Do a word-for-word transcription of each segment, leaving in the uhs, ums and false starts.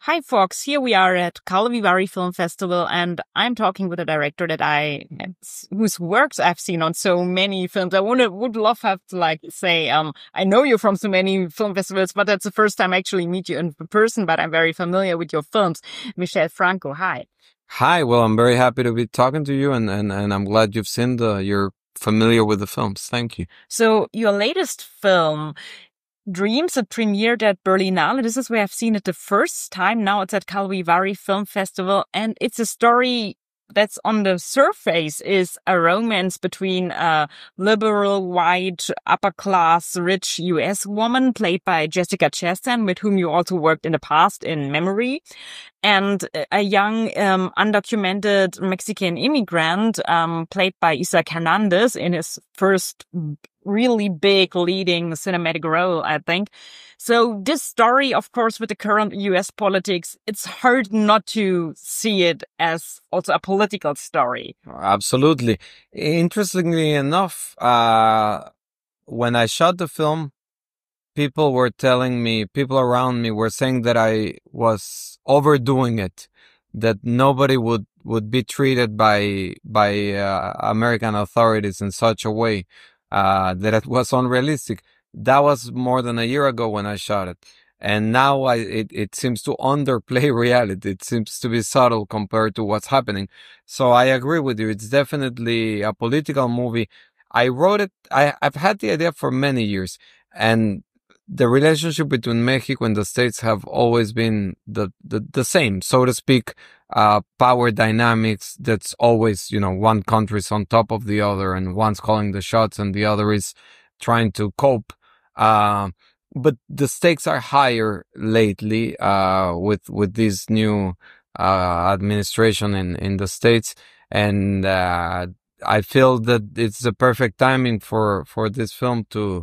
Hi, Fox. Here we are at Karlovy Vary Film Festival, and I'm talking with a director that I, whose works I've seen on so many films. I would would love have to like say, um, I know you from so many film festivals, but that's the first time I actually meet you in person. But I'm very familiar with your films. Michel Franco, hi. Hi. Well, I'm very happy to be talking to you, and and and I'm glad you've seen the. You're familiar with the films. Thank you. So your latest film, Dreams, it premiered at Berlinale. This is where I've seen it the first time. Now it's at Karlovy Vary Film Festival, and it's a story that's on the surface is a romance between a liberal, white, upper-class, rich U S woman played by Jessica Chastain, with whom you also worked in the past in Memory, and a young, um, undocumented Mexican immigrant, um, played by Isaac Hernandez in his first really big leading cinematic role, I think. So this story, of course, with the current U S politics, it's hard not to see it as also a political story. Absolutely. Interestingly enough, uh, when I shot the film, people were telling me, people around me were saying that I was overdoing it, that nobody would, would be treated by, by, uh, American authorities in such a way, uh, that it was unrealistic. That was more than a year ago when I shot it. And now I, it, it seems to underplay reality. It seems to be subtle compared to what's happening. So I agree with you. It's definitely a political movie. I wrote it. I, I've had the idea for many years, and the relationship between Mexico and the States have always been the, the, the same, so to speak, uh, power dynamics. That's always, you know, one country's on top of the other, and one's calling the shots and the other is trying to cope. Uh, but the stakes are higher lately, uh, with, with this new, uh, administration in, in the States. And, uh, I feel that it's the perfect timing for, for this film to,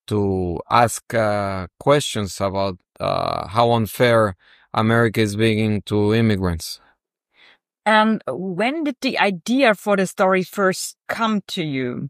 to ask, uh, questions about, uh, how unfair America is being to immigrants. And when did the idea for the story first come to you?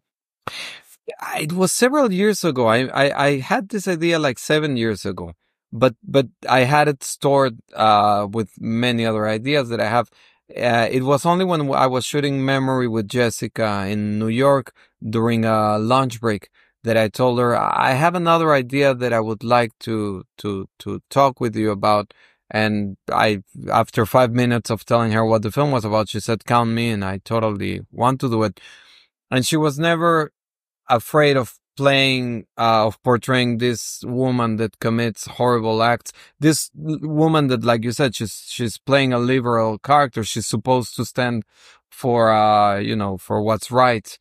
It was several years ago. I, I, I had this idea like seven years ago, but, but I had it stored, uh, with many other ideas that I have. Uh, it was only when I was shooting Memory with Jessica in New York during a lunch break that I told her, I have another idea that I would like to, to, to talk with you about. And I, after five minutes of telling her what the film was about, she said, count me, and I totally want to do it. And she was never afraid of playing, uh, of portraying this woman that commits horrible acts. This woman that, like you said, she's, she's playing a liberal character. She's supposed to stand for, uh, you know, for what's right.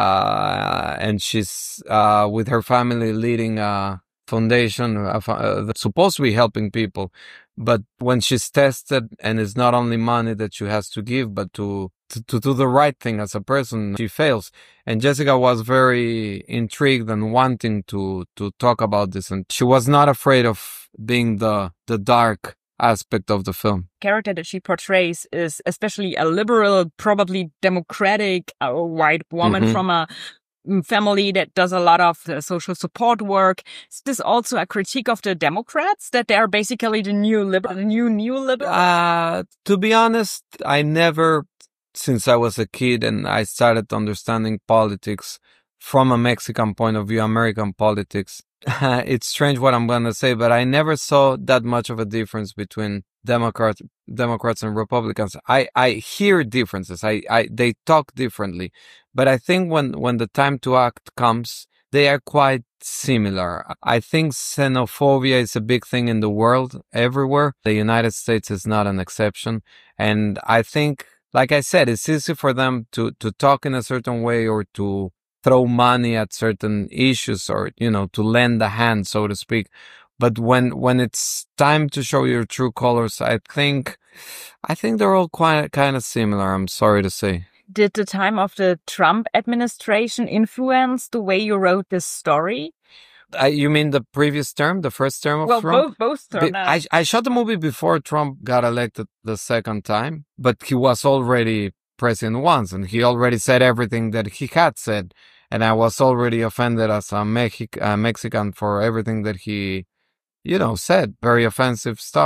Uh, and she's, uh, with her family leading a foundation, uh, uh, that's supposed to be helping people. But when she's tested, and it's not only money that she has to give, but to, to, to do the right thing as a person, she fails. And Jessica was very intrigued and wanting to, to talk about this. And she was not afraid of being the, the dark aspect of the film. Character that she portrays is especially a liberal, probably democratic, uh, white woman mm-hmm. from a family that does a lot of uh, social support work. Is this also a critique of the Democrats, that they are basically the new liberal, the new new liberal? Uh, to be honest, I never, since I was a kid and I started understanding politics from a Mexican point of view, American politics, it's strange what I'm going to say, but I never saw that much of a difference between Democrats, Democrats and Republicans. I, I hear differences. I, I, they talk differently, but I think when, when the time to act comes, they are quite similar. I think xenophobia is a big thing in the world everywhere. The United States is not an exception. And I think, like I said, it's easy for them to, to talk in a certain way or to throw money at certain issues, or, you know, to lend a hand, so to speak. But when, when it's time to show your true colors, I think, I think they're all quite, kind of similar. I'm sorry to say. Did the time of the Trump administration influence the way you wrote this story? Uh, you mean the previous term, the first term of well, Trump? Well, both, both terms. I, I shot the movie before Trump got elected the second time, but he was already president once, and he already said everything that he had said. And I was already offended as a Mexic- uh, Mexican for everything that he, you know, said. Very offensive stuff.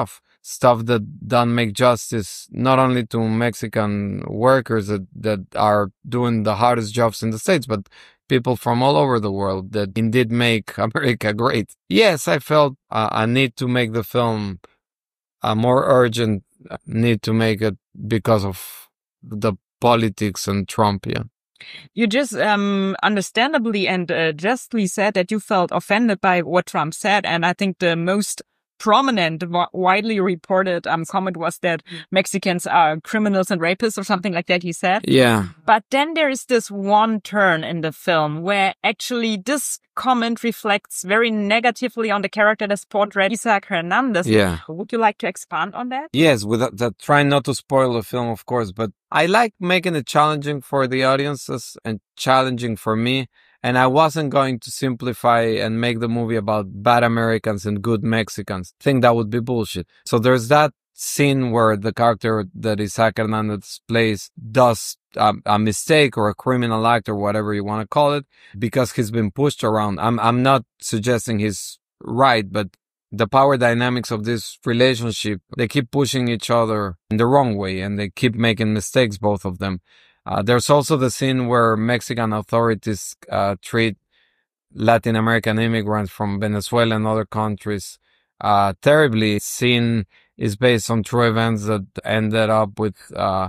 stuff that don't make justice not only to Mexican workers that, that are doing the hardest jobs in the States, but people from all over the world that indeed make America great. Yes, I felt uh, a need to make the film a more urgent need to make it because of the politics and Trump, yeah. You just um, understandably and uh, justly said that you felt offended by what Trump said. And I think the most prominent, widely reported um, comment was that Mexicans are criminals and rapists or something like that, he said. Yeah. But then there is this one turn in the film where actually this comment reflects very negatively on the character that's portrayed, Isaac Hernandez. Yeah. Would you like to expand on that? Yes, without that, trying not to spoil the film, of course, but I like making it challenging for the audiences and challenging for me. And I wasn't going to simplify and make the movie about bad Americans and good Mexicans. I think that would be bullshit. So there's that scene where the character that Isaac Hernandez plays does um, a mistake or a criminal act or whatever you want to call it because he's been pushed around. I'm, I'm not suggesting he's right, but the power dynamics of this relationship, they keep pushing each other in the wrong way and they keep making mistakes, both of them. Uh, there's also the scene where Mexican authorities uh, treat Latin American immigrants from Venezuela and other countries uh, terribly. Scene is based on true events that ended up with uh,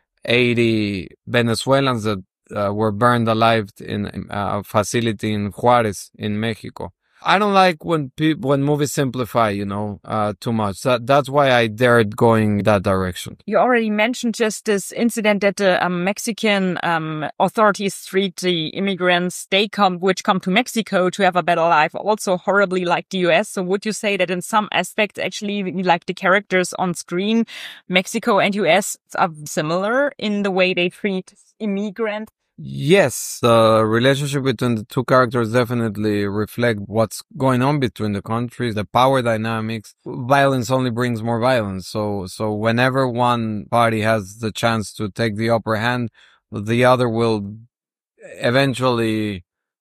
eighty Venezuelans that uh, were burned alive in a facility in Juarez in Mexico. I don't like when people, when movies simplify, you know, uh, too much. That, that's why I dared going that direction. You already mentioned just this incident that the um, Mexican um, authorities treat the immigrants, they come, which come to Mexico to have a better life, also horribly like the U S. So would you say that in some aspects, actually, like the characters on screen, Mexico and U S are similar in the way they treat immigrants? Yes, the relationship between the two characters definitely reflect what's going on between the countries, the power dynamics. Violence only brings more violence. So, so whenever one party has the chance to take the upper hand, the other will eventually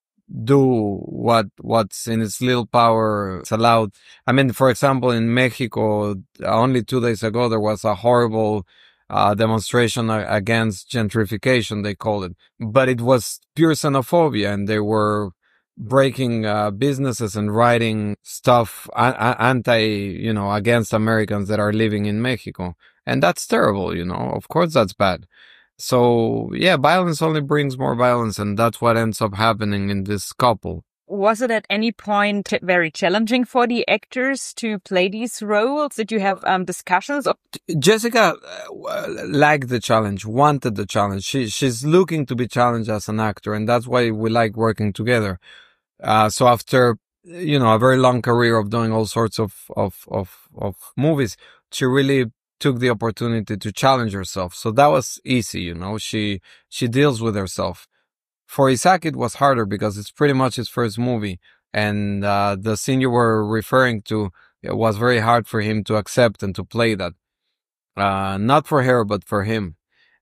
do what, what's in its little power is allowed. I mean, for example, in Mexico, only two days ago, there was a horrible Uh, demonstration against gentrification, they call it. But it was pure xenophobia, and they were breaking uh, businesses and writing stuff uh, anti, you know, against Americans that are living in Mexico. And that's terrible, you know. Of course, that's bad. So, yeah, violence only brings more violence, and that's what ends up happening in this couple. Was it at any point very challenging for the actors to play these roles? Did you have um, discussions? Jessica uh, liked the challenge, wanted the challenge. She she's looking to be challenged as an actor, and that's why we like working together. Uh, so after, you know, a very long career of doing all sorts of of of of movies, she really took the opportunity to challenge herself. So that was easy, you know. She she deals with herself. For Isaac, it was harder because it's pretty much his first movie. And uh, the scene you were referring to, it was very hard for him to accept and to play that. Uh, not for her, but for him.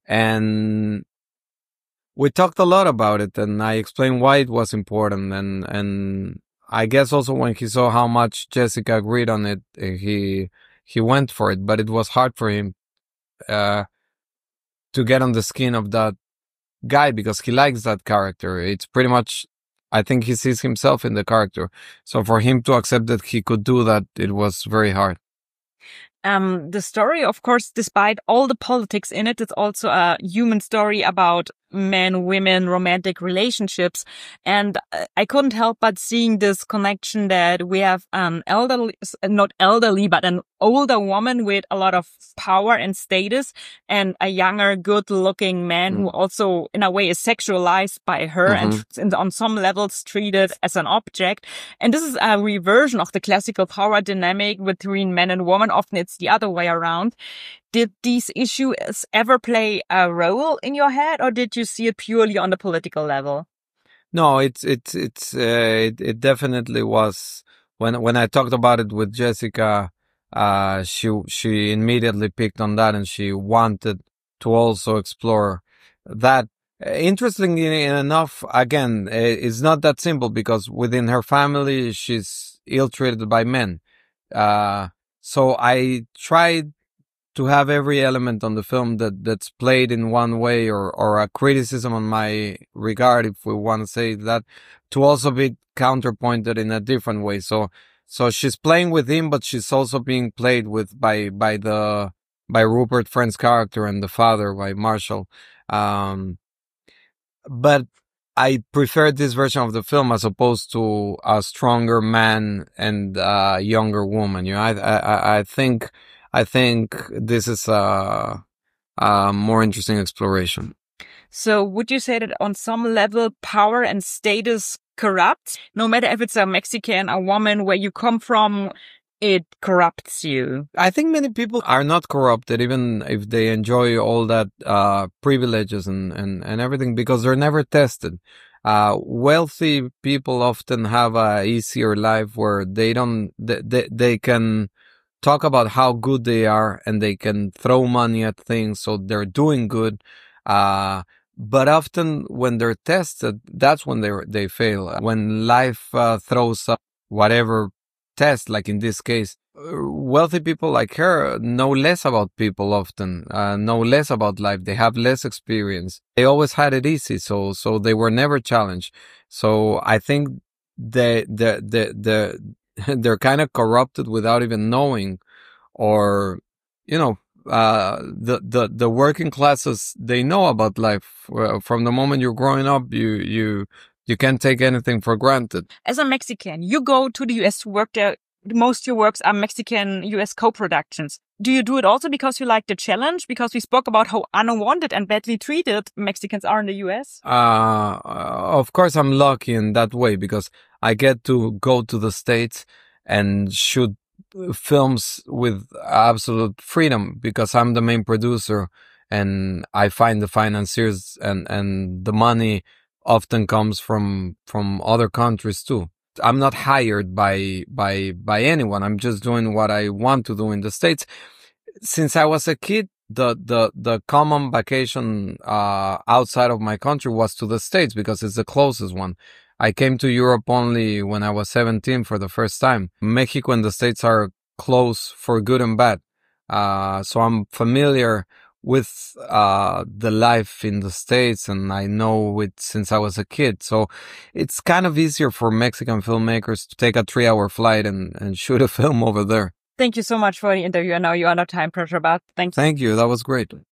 And we talked a lot about it, and I explained why it was important. And, and I guess also when he saw how much Jessica agreed on it, he, he went for it. But it was hard for him uh, to get on the skin of that guy because he likes that character. It's pretty much, I think he sees himself in the character. So for him to accept that he could do that, it was very hard. Um, the story, of course, despite all the politics in it, it's also a human story about men, women, romantic relationships. And I couldn't help but seeing this connection that we have an elderly, not elderly, but an older woman with a lot of power and status, and a younger, good-looking man mm. who also, in a way, is sexualized by her mm-hmm. and on some levels treated as an object. And this is a reversion of the classical power dynamic between men and women. Often it's the other way around. Did these issues ever play a role in your head, or did you see it purely on the political level? No, it's it's it's uh, it, it definitely was. When when I talked about it with Jessica, uh, she she immediately picked on that, and she wanted to also explore that. Interestingly enough, again, it's not that simple because within her family, she's ill-treated by men. Uh, so I tried to have every element on the film that that's played in one way, or or a criticism on my regard, if we want to say that, to also be counterpointed in a different way. So so she's playing with him, but she's also being played with by by the by Rupert Friend's character and the father by Marshall. Um, but I prefer this version of the film as opposed to a stronger man and a younger woman. You know, I I I think I think this is a, a more interesting exploration. So would you say that on some level, power and status corrupts? No matter if it's a Mexican, a woman, where you come from, it corrupts you. I think many people are not corrupted, even if they enjoy all that uh privileges and, and, and everything, because they're never tested. Uh, wealthy people often have a easier life where they don't, they, they, they can talk about how good they are and they can throw money at things, so they're doing good. Uh, but often when they're tested, that's when they they fail. When life uh, throws up whatever test, like in this case, wealthy people like her know less about people often, uh, know less about life. They have less experience. They always had it easy, so so they were never challenged. So I think the the the the they're kind of corrupted without even knowing, or you know, uh, the the the working classes, they know about life. Well, from the moment you're growing up, you you you can't take anything for granted. As a Mexican, you go to the U S to work there. Most of your works are Mexican U S co-productions. Do you do it also because you like the challenge? Because we spoke about how unwanted and badly treated Mexicans are in the U S. Uh, of course, I'm lucky in that way because I get to go to the States and shoot films with absolute freedom because I'm the main producer and I find the financiers, and, and the money often comes from, from other countries too. I'm not hired by, by, by anyone. I'm just doing what I want to do in the States. Since I was a kid, the, the, the common vacation, uh, outside of my country was to the States because it's the closest one. I came to Europe only when I was seventeen for the first time. Mexico and the States are close for good and bad. Uh, so I'm familiar with, uh, the life in the States, and I know it since I was a kid. So it's kind of easier for Mexican filmmakers to take a three hour flight and, and shoot a film over there. Thank you so much for the interview. I know you are under time pressure, but thank you. Thank you. That was great.